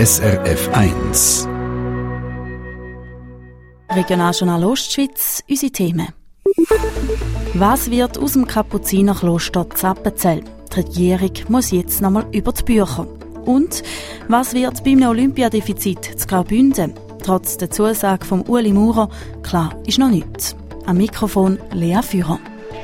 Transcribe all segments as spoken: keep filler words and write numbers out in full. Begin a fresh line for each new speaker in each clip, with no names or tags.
S R F eins.
Regionaljournal Ostschweiz, unsere Themen. Was wird aus dem Kapuzinerkloster Zappenzell? Die Regierung muss jetzt nochmal über die Bücher. Und was wird beim Olympiadefizit zu Graubünden? Trotz der Zusage von Ueli Maurer, klar ist noch nichts. Am Mikrofon Lea Führer.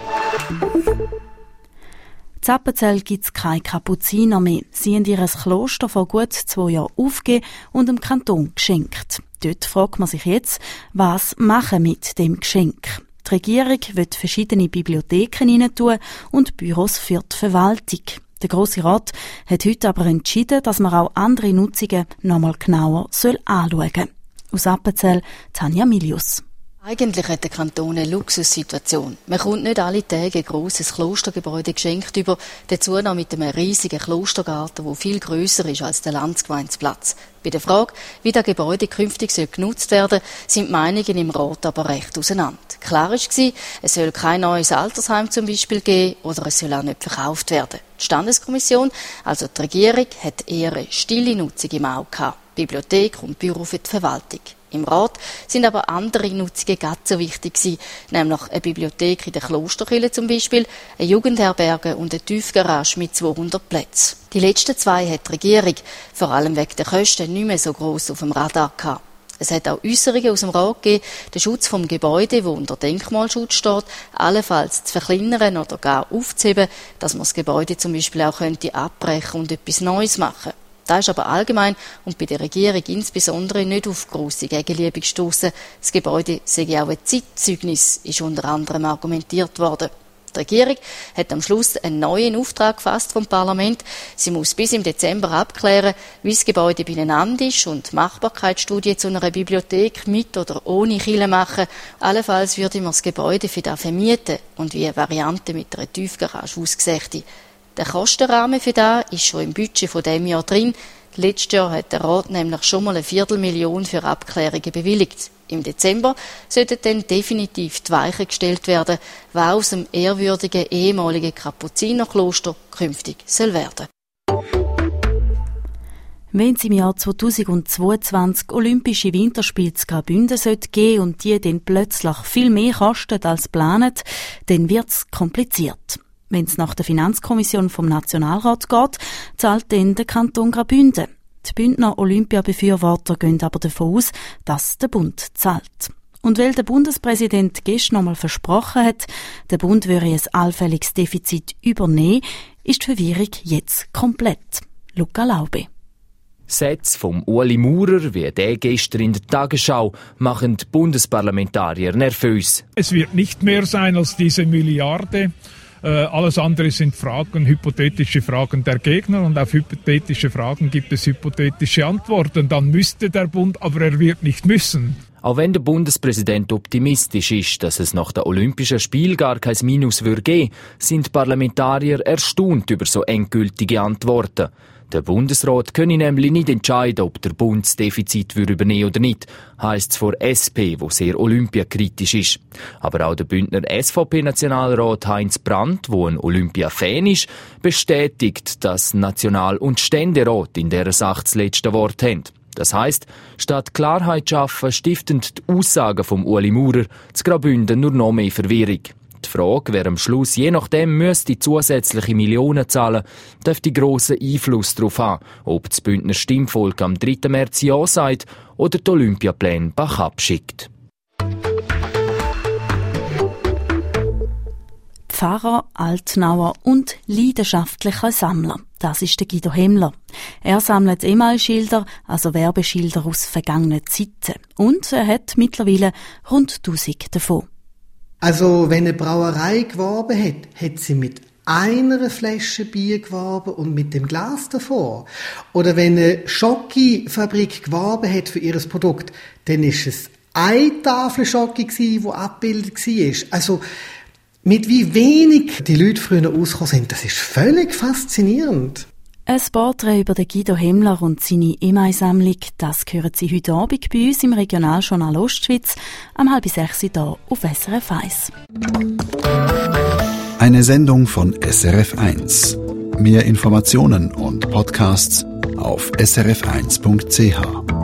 Zappenzell gibt es keine Kapuziner mehr. Sie haben ihr Kloster vor gut zwei Jahren aufgegeben und dem Kanton geschenkt. Dort fragt man sich jetzt, was machen mit dem Geschenk. Die Regierung will verschiedene Bibliotheken hineintun und Büros für die Verwaltung. Der Grosse Rat hat heute aber entschieden, dass man auch andere Nutzungen noch mal genauer anschauen soll. Aus Appenzell, Tanja Milius.
Eigentlich hat der Kanton eine Luxussituation. Man kommt nicht alle Tage ein grosses Klostergebäude geschenkt über, dazu noch mit einem riesigen Klostergarten, der viel grösser ist als der Landsgemeinsplatz. Bei der Frage, wie das Gebäude künftig genutzt werden soll, sind die Meinungen im Rat aber recht auseinander. Klar war, es soll kein neues Altersheim zum Beispiel geben oder es soll auch nicht verkauft werden. Die Standeskommission, also die Regierung, hat eher eine stille Nutzung im Auge gehabt. Bibliothek und Büro für die Verwaltung. Im Rat sind aber andere Nutzungen ganz so wichtig gewesen, nämlich eine Bibliothek in der Klosterkirche zum Beispiel, eine Jugendherberge und eine Tiefgarage mit zweihundert Plätzen. Die letzten zwei hat die Regierung, vor allem wegen der Kosten, nicht mehr so gross auf dem Radar gehabt. Es hat auch Äusserungen aus dem Rat gegeben, den Schutz vom Gebäude, wo unter Denkmalschutz steht, allenfalls zu verkleinern oder gar aufzuheben, dass man das Gebäude zum Beispiel auch könnte abbrechen und etwas Neues machen. Das ist aber allgemein und bei der Regierung insbesondere nicht auf grosse Gegenliebe gestossen. Das Gebäude sei auch ein Zeitzeugnis, ist unter anderem argumentiert worden. Die Regierung hat am Schluss einen neuen Auftrag gefasst vom Parlament. Sie muss bis im Dezember abklären, wie das Gebäude beieinander ist und Machbarkeitsstudie zu einer Bibliothek mit oder ohne Kirche machen. Allenfalls würde man das Gebäude für das vermieten und wie eine Variante mit einer Tiefgarage aussähe. Der Kostenrahmen für das ist schon im Budget von diesem Jahr drin. Letztes Jahr hat der Rat nämlich schon mal eine Viertelmillion für Abklärungen bewilligt. Im Dezember sollten dann definitiv die Weichen gestellt werden, was aus dem ehrwürdigen ehemaligen Kapuzinerkloster künftig soll werden.
Wenn es im Jahr zweitausendzweiundzwanzig Olympische Winterspiele zu Graubünden sollte geben und die dann plötzlich viel mehr kosten als geplant, dann wird es kompliziert. Wenn es nach der Finanzkommission vom Nationalrat geht, zahlt dann der Kanton Graubünden. Die Bündner Olympiabefürworter gehen aber davon aus, dass der Bund zahlt. Und weil der Bundespräsident gestern noch einmal versprochen hat, der Bund würde ein allfälliges Defizit übernehmen, ist die Verwirrung jetzt komplett. Luca Laube.
Sätze vom Ueli Maurer, wie der gestern in der Tagesschau, machen die Bundesparlamentarier nervös.
Es wird nicht mehr sein als diese Milliarde. Äh, alles andere sind Fragen, hypothetische Fragen der Gegner und auf hypothetische Fragen gibt es hypothetische Antworten. Dann müsste der Bund, aber er wird nicht müssen.
Auch wenn der Bundespräsident optimistisch ist, dass es nach den Olympischen Spielen gar kein Minus würde geben, sind die Parlamentarier erstaunt über so endgültige Antworten. Der Bundesrat könne nämlich nicht entscheiden, ob der Bund das Defizit übernehmen oder nicht, heisst es vor S P, wo sehr olympiakritisch ist. Aber auch der Bündner S V P-Nationalrat Heinz Brandt, wo ein Olympia-Fan ist, bestätigt, dass National- und Ständerat in dieser Sache das letzte Wort haben. Das heisst, statt Klarheit zu schaffen, stiften die Aussagen vom Ueli Maurer zu Graubünden nur noch mehr Verwirrung. Die Frage, wer am Schluss je nachdem müsste zusätzliche Millionen zahlen, dürfte grossen Einfluss darauf haben, ob das Bündner Stimmvolk am dritten März Ja sagt oder die Olympiapläne Bach abschickt.
Pfarrer, Altnauer und leidenschaftlicher Sammler. Das ist der Guido Hemmler. Er sammelt E-Mail-Schilder, also Werbeschilder aus vergangenen Zeiten. Und er hat mittlerweile rund tausend davon.
Also, wenn eine Brauerei geworben hat, hat sie mit einer Flasche Bier geworben und mit dem Glas davor. Oder wenn eine Schokofabrik geworben hat für ihr Produkt, dann ist es eine Tafel Schoki gsi, die abgebildet war. Also, mit wie wenig die Leute früher ausgekommen sind, das ist völlig faszinierend.
Ein Porträt über den Guido Hemmler und seine E-Mail-Sammlung, das hören Sie heute Abend bei uns im Regionaljournal Ostschweiz am halb sechs hier auf S R F eins.
Eine Sendung von S R F eins. Mehr Informationen und Podcasts auf s r f eins punkt c h.